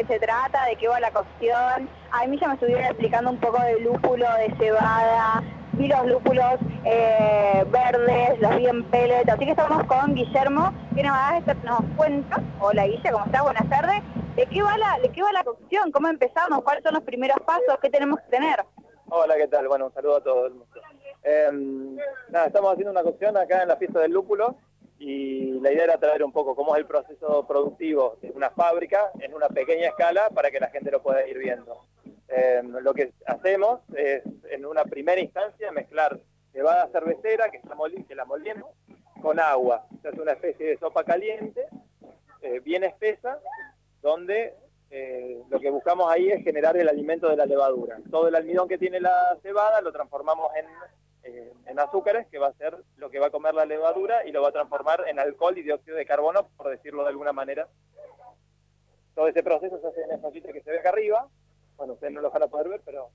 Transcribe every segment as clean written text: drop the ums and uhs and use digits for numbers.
se trata, de qué va la cocción. A mí ya me estuvieron explicando un poco de lúpulo, de cebada, y los lúpulos verdes, los vi en pellet. Así que estamos con Guillermo, que nos cuenta, hola Guille, ¿cómo estás? Buenas tardes. ¿De qué va la cocción? ¿Cómo empezamos? ¿Cuáles son los primeros pasos? ¿Qué tenemos que tener? Hola, ¿qué tal? Bueno, un saludo a todo el mundo. Estamos haciendo una cocción acá en la fiesta del lúpulo y la idea era traer un poco cómo es el proceso productivo de una fábrica en una pequeña escala para que la gente lo pueda ir viendo. Lo que hacemos es, en una primera instancia, mezclar cebada cervecera, que la molemos, con agua. Se hace una especie de sopa caliente, bien espesa, donde lo que buscamos ahí es generar el alimento de la levadura. Todo el almidón que tiene la cebada lo transformamos en azúcares, que va a ser lo que va a comer la levadura y lo va a transformar en alcohol y dióxido de carbono, por decirlo de alguna manera. Todo ese proceso se hace en esa ollita que se ve acá arriba. Bueno, ustedes no lo van a poder ver, pero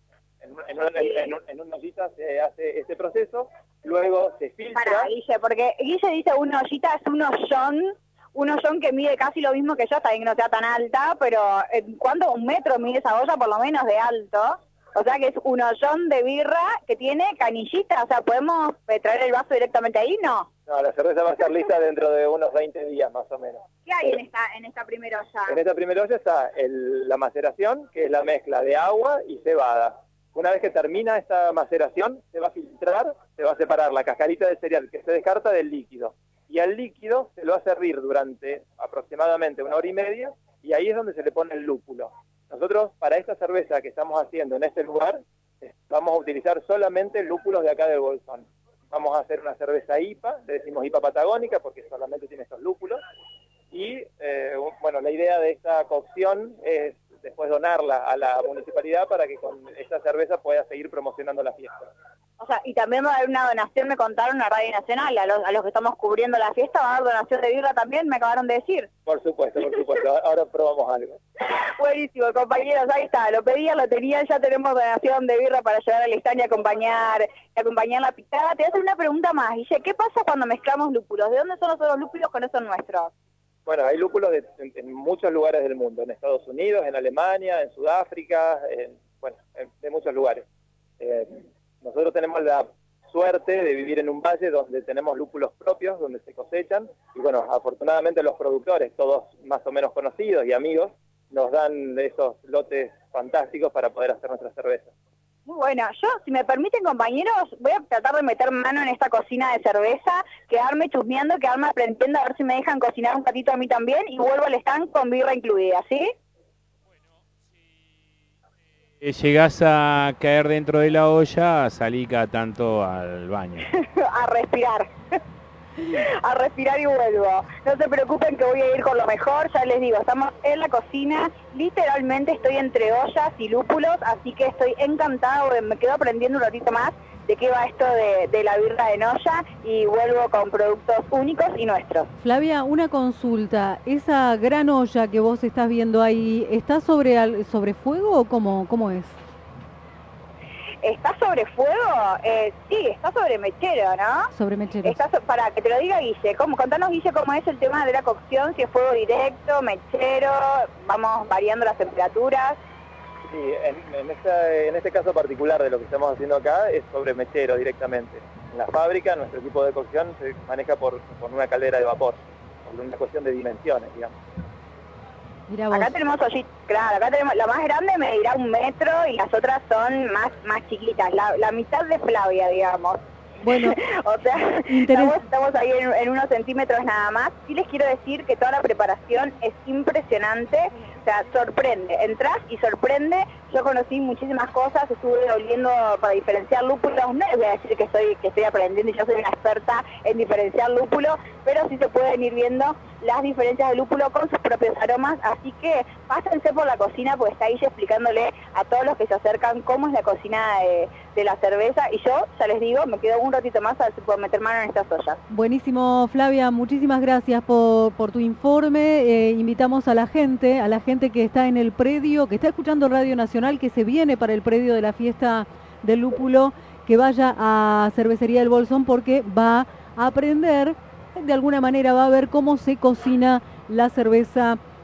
en una ollita se hace este proceso. Luego se filtra. Para, Guille, porque Guille dice una ollita es un ollón que mide casi lo mismo que yo, también que no sea tan alta, pero ¿cuánto? ¿1 metro mide esa olla por lo menos de alto? O sea que es un ollón de birra que tiene canillita, o sea, ¿podemos traer el vaso directamente ahí? No. No, la cerveza va a estar lista dentro de unos 20 días más o menos. ¿Qué hay en esta primera olla? En esta primera olla está la maceración, que es la mezcla de agua y cebada. Una vez que termina esta maceración, se va a filtrar, se va a separar la cascarita del cereal que se descarta del líquido. Y al líquido se lo va a servir durante aproximadamente 1 hora y media, y ahí es donde se le pone el lúpulo. Nosotros, para esta cerveza que estamos haciendo en este lugar, vamos a utilizar solamente lúpulos de acá del Bolsón. Vamos a hacer una cerveza IPA, le decimos IPA patagónica porque solamente tiene estos lúpulos. Y bueno, la idea de esta cocción es después donarla a la municipalidad para que con esta cerveza pueda seguir promocionando la fiesta. O sea, y también va a haber una donación, me contaron, a Radio Nacional, a los que estamos cubriendo la fiesta, va a haber donación de birra también, me acabaron de decir. Por supuesto, ahora probamos algo. Buenísimo, compañeros, ahí está, lo pedían, lo tenían, ya tenemos donación de birra para llevar al stand y acompañar la picada. Te voy a hacer una pregunta más, Guille, ¿qué pasa cuando mezclamos lúpulos? ¿De dónde son los otros lúpulos que no son nuestros? Bueno, hay lúpulos en muchos lugares del mundo, en Estados Unidos, en Alemania, en Sudáfrica, de muchos lugares. Nosotros tenemos la suerte de vivir en un valle donde tenemos lúpulos propios, donde se cosechan, y bueno, afortunadamente los productores, todos más o menos conocidos y amigos, nos dan esos lotes fantásticos para poder hacer nuestra cerveza. Muy bueno, yo, si me permiten compañeros, voy a tratar de meter mano en esta cocina de cerveza, quedarme chusmeando, quedarme aprendiendo a ver si me dejan cocinar un ratito a mí también, y vuelvo al stand con birra incluida, ¿sí? Llegás a caer dentro de la olla, salí cada tanto al baño. A respirar. A respirar y vuelvo. No se preocupen que voy a ir con lo mejor, ya les digo, estamos en la cocina, literalmente estoy entre ollas y lúpulos, así que estoy encantada, me quedo aprendiendo un ratito más de qué va esto de la birra en olla y vuelvo con productos únicos y nuestros. Flavia, una consulta, ¿esa gran olla que vos estás viendo ahí, está sobre fuego o cómo es? ¿Está sobre fuego? Sí, está sobre mechero, ¿no? Sobre mechero. Para que te lo diga Guille, contanos Guille cómo es el tema de la cocción, si es fuego directo, mechero, vamos variando las temperaturas. Sí, en este caso particular de lo que estamos haciendo acá es sobre mechero directamente. En la fábrica nuestro equipo de cocción se maneja por una caldera de vapor, por una cuestión de dimensiones, digamos. Acá tenemos ollitas, claro, acá tenemos, la más grande medirá 1 metro y las otras son más chiquitas, la mitad de Flavia, digamos. Bueno, o sea, estamos ahí en unos centímetros nada más. Sí les quiero decir que toda la preparación es impresionante, o sea, sorprende, entras y sorprende. Yo conocí muchísimas cosas, estuve oliendo para diferenciar lúpulos, no les voy a decir que estoy aprendiendo y yo soy una experta en diferenciar lúpulo, pero sí se pueden ir viendo las diferencias de lúpulo con sus propios aromas, así que pásense por la cocina porque está ahí explicándole a todos los que se acercan cómo es la cocina de la cerveza, y yo, ya les digo, me quedo un ratito más a ver si puedo meter mano en estas ollas. Buenísimo, Flavia, muchísimas gracias por tu informe. Invitamos a la gente que está en el predio, que está escuchando Radio Nacional, que se viene para el predio de la fiesta del lúpulo, que vaya a Cervecería del Bolsón porque va a aprender, de alguna manera va a ver cómo se cocina la cerveza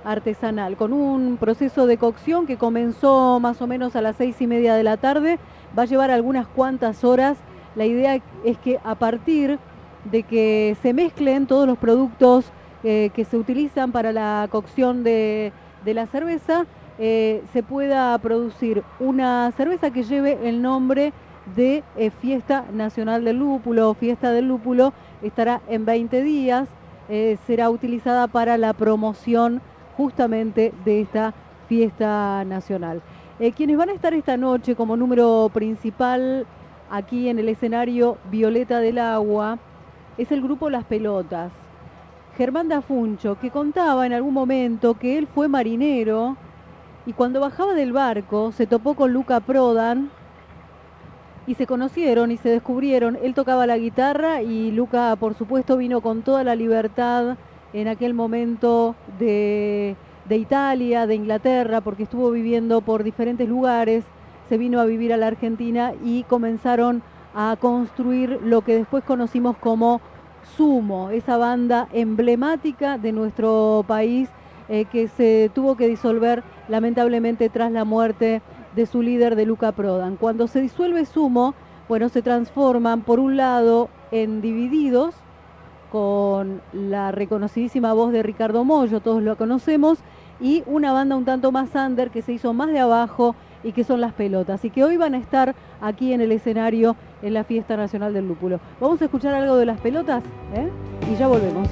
artesanal, con un proceso de cocción que comenzó más o menos a las 6:30 de la tarde, va a llevar algunas cuantas horas. La idea es que a partir de que se mezclen todos los productos que se utilizan para la cocción de la cerveza, se pueda producir una cerveza que lleve el nombre de Fiesta Nacional del Lúpulo, Fiesta del Lúpulo. Estará en 20 días, será utilizada para la promoción justamente de esta fiesta nacional. Quienes van a estar esta noche como número principal aquí en el escenario Violeta del Agua es el grupo Las Pelotas. Germán Dafuncho, que contaba en algún momento que él fue marinero y cuando bajaba del barco se topó con Luca Prodan y se conocieron y se descubrieron. Él tocaba la guitarra y Luca, por supuesto, vino con toda la libertad en aquel momento de Italia, de Inglaterra, porque estuvo viviendo por diferentes lugares, se vino a vivir a la Argentina y comenzaron a construir lo que después conocimos como Sumo, esa banda emblemática de nuestro país que se tuvo que disolver lamentablemente tras la muerte de su líder, de Luca Prodan. Cuando se disuelve Sumo, bueno, se transforman por un lado en Divididos, con la reconocidísima voz de Ricardo Mollo, todos lo conocemos, y una banda un tanto más under que se hizo más de abajo y que son Las Pelotas, y que hoy van a estar aquí en el escenario en la Fiesta Nacional del Lúpulo. Vamos a escuchar algo de Las Pelotas, y ya volvemos.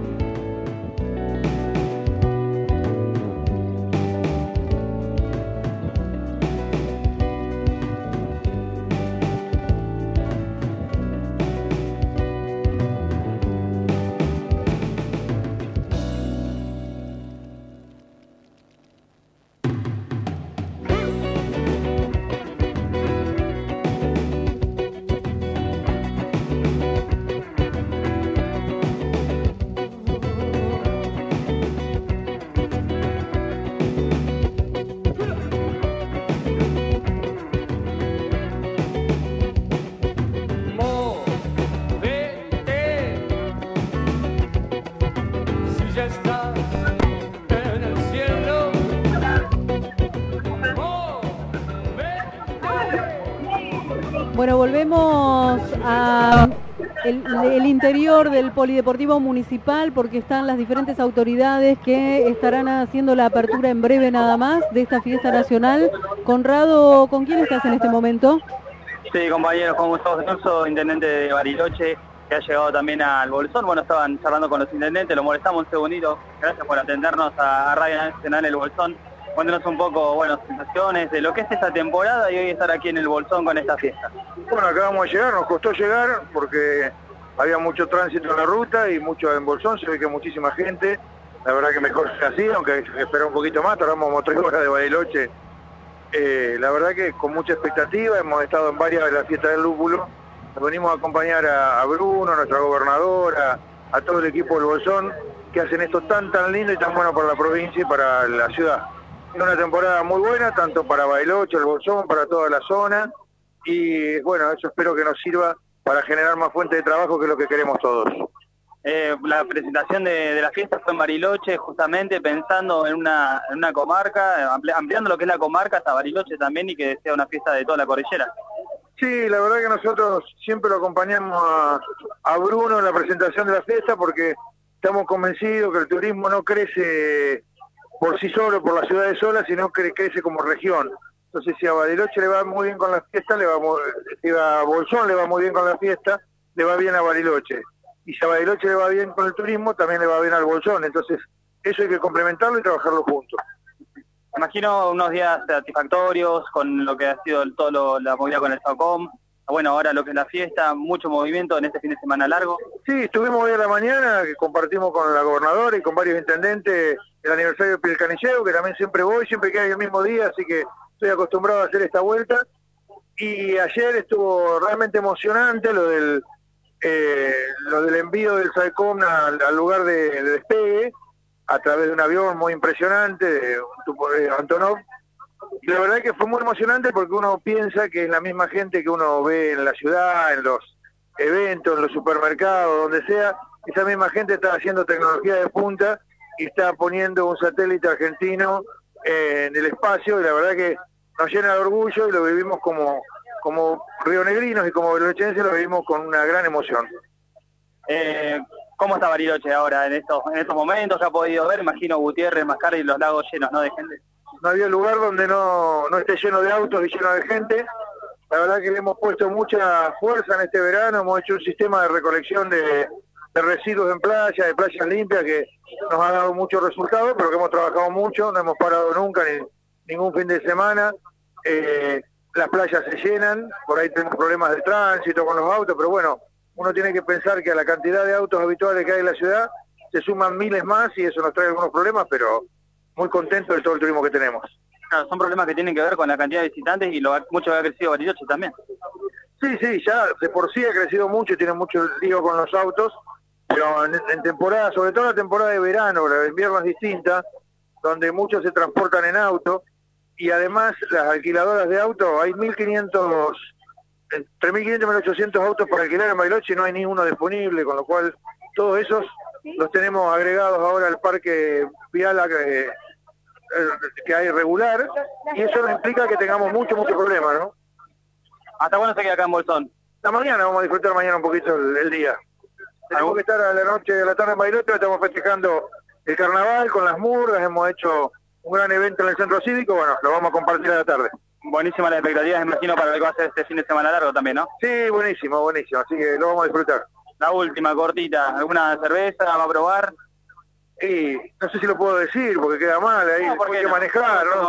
Bueno, volvemos a el interior del Polideportivo Municipal porque están las diferentes autoridades que estarán haciendo la apertura en breve nada más de esta fiesta nacional. Conrado, ¿con quién estás en este momento? Sí, compañeros, con Gustavo Cenurso, intendente de Bariloche, que ha llegado también al Bolsón. Bueno, estaban charlando con los intendentes, lo molestamos un segundito. Gracias por atendernos a Radio Nacional El Bolsón. Cuéntenos un poco, bueno, sensaciones de lo que es esta temporada y hoy estar aquí en el Bolsón con esta fiesta. Bueno, acabamos de llegar, nos costó llegar porque había mucho tránsito en la ruta y mucho en Bolsón, se ve que muchísima gente. La verdad que mejor sea así, aunque esperar un poquito más, tardamos como 3 horas de Bariloche. La verdad que con mucha expectativa, hemos estado en varias de las fiestas del lúpulo. Nos venimos a acompañar a Bruno, nuestra gobernadora, a todo el equipo del Bolsón, que hacen esto tan lindo y tan bueno para la provincia y para la ciudad. Es una temporada muy buena, tanto para Bariloche, el Bolsón, para toda la zona, y bueno, eso espero que nos sirva para generar más fuentes de trabajo, que es lo que queremos todos. La presentación de la fiesta fue en Bariloche, justamente pensando en una comarca, ampliando lo que es la comarca hasta Bariloche también, y que sea una fiesta de toda la cordillera. Sí, la verdad que nosotros siempre lo acompañamos a Bruno en la presentación de la fiesta, porque estamos convencidos que el turismo no crece por sí solo, por las ciudades solas, sino que crece como región. Entonces, si a Bariloche le va muy bien con la fiesta, si a Bolsón le va muy bien con la fiesta, le va bien a Bariloche. Y si a Bariloche le va bien con el turismo, también le va bien al Bolsón. Entonces, eso hay que complementarlo y trabajarlo juntos. Imagino unos días satisfactorios con lo que ha sido la movida con el SACOM. Bueno, ahora lo que es la fiesta, mucho movimiento en este fin de semana largo. Sí, estuvimos hoy a la mañana, que compartimos con la gobernadora y con varios intendentes el aniversario de Pilcanilleo, que también siempre voy, siempre que hay el mismo día, así que estoy acostumbrado a hacer esta vuelta. Y ayer estuvo realmente emocionante lo del envío del SACOM al lugar de despegue, a través de un avión muy impresionante, de Antonov. Y la verdad es que fue muy emocionante porque uno piensa que es la misma gente que uno ve en la ciudad, en los eventos, en los supermercados, donde sea. Esa misma gente está haciendo tecnología de punta y está poniendo un satélite argentino en el espacio, y la verdad que nos llena de orgullo y lo vivimos como rionegrinos y como barilocheños lo vivimos con una gran emoción. ¿Cómo está Bariloche ahora en estos momentos? ¿Ha podido ver? Imagino Gutiérrez, Mascardi y los lagos llenos, ¿no?, de gente. No había lugar donde no esté lleno de autos y lleno de gente. La verdad que le hemos puesto mucha fuerza en este verano, hemos hecho un sistema de recolección de residuos en playa, de playas limpias, que nos ha dado muchos resultados, pero que hemos trabajado mucho, no hemos parado nunca, ningún fin de semana. Las playas se llenan, por ahí tenemos problemas de tránsito con los autos, pero bueno, uno tiene que pensar que a la cantidad de autos habituales que hay en la ciudad se suman miles más y eso nos trae algunos problemas, pero muy contento de todo el turismo que tenemos. Claro, son problemas que tienen que ver con la cantidad de visitantes y mucho que ha crecido Bariloche también. Sí, ya de por sí ha crecido mucho, tiene mucho lío con los autos, pero en temporada, sobre todo la temporada de verano, la de invierno es distinta, donde muchos se transportan en auto, y además las alquiladoras de autos, hay entre 1.500 y 1.800 autos para alquilar en Bariloche y no hay ni uno disponible, con lo cual todos esos los tenemos agregados ahora al parque vial que hay regular, y eso nos implica que tengamos mucho problema, ¿no? ¿Hasta cuándo se queda acá en Bolsón? La mañana, vamos a disfrutar mañana un poquito el día. Tenemos que estar a la noche, a la tarde en Bariloche, estamos festejando el carnaval con las murgas, hemos hecho un gran evento en el centro cívico, bueno, lo vamos a compartir a la tarde. Buenísimas las expectativas, imagino, para lo que va a ser este fin de semana largo también, ¿no? Sí, buenísimo, así que lo vamos a disfrutar. La última, cortita, ¿alguna cerveza va a probar? Y no sé si lo puedo decir porque queda mal ahí, no, hay que manejar, ¿no?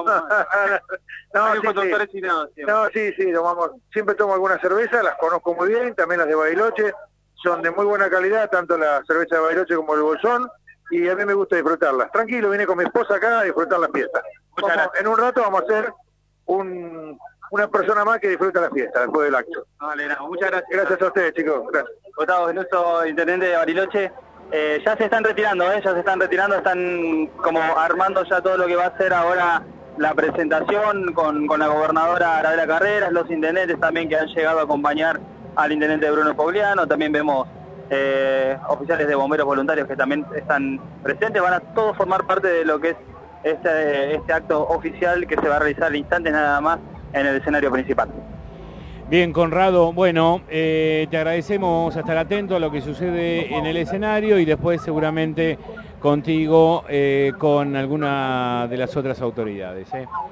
Sí, tomamos, siempre tomo alguna cerveza, las conozco muy bien, también las de Bariloche, son de muy buena calidad, tanto la cerveza de Bariloche como el Bolsón, y a mí me gusta disfrutarlas. Tranquilo, vine con mi esposa acá a disfrutar las fiestas. En un rato vamos a hacer una persona más que disfruta la fiesta después del acto. Vale, no, muchas gracias. Gracias a ustedes, chicos. Gracias. Gustavo Venuso, intendente de Bariloche. Ya se están retirando, están como armando ya todo lo que va a ser ahora la presentación con la gobernadora Arabela Carreras, los intendentes también que han llegado a acompañar al intendente Bruno Pogliano, también vemos oficiales de bomberos voluntarios que también están presentes, van a todos formar parte de lo que es este acto oficial que se va a realizar al instante nada más en el escenario principal. Bien, Conrado, bueno, te agradecemos estar atento a lo que sucede en el escenario y después seguramente contigo con alguna de las otras autoridades.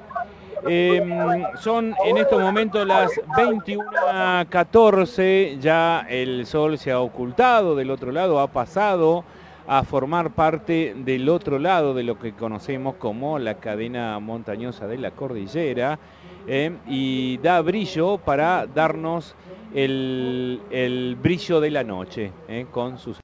Son en estos momentos las 21:14, ya el sol se ha ocultado del otro lado, ha pasado a formar parte del otro lado de lo que conocemos como la cadena montañosa de la cordillera. Y da brillo para darnos el brillo de la noche con sus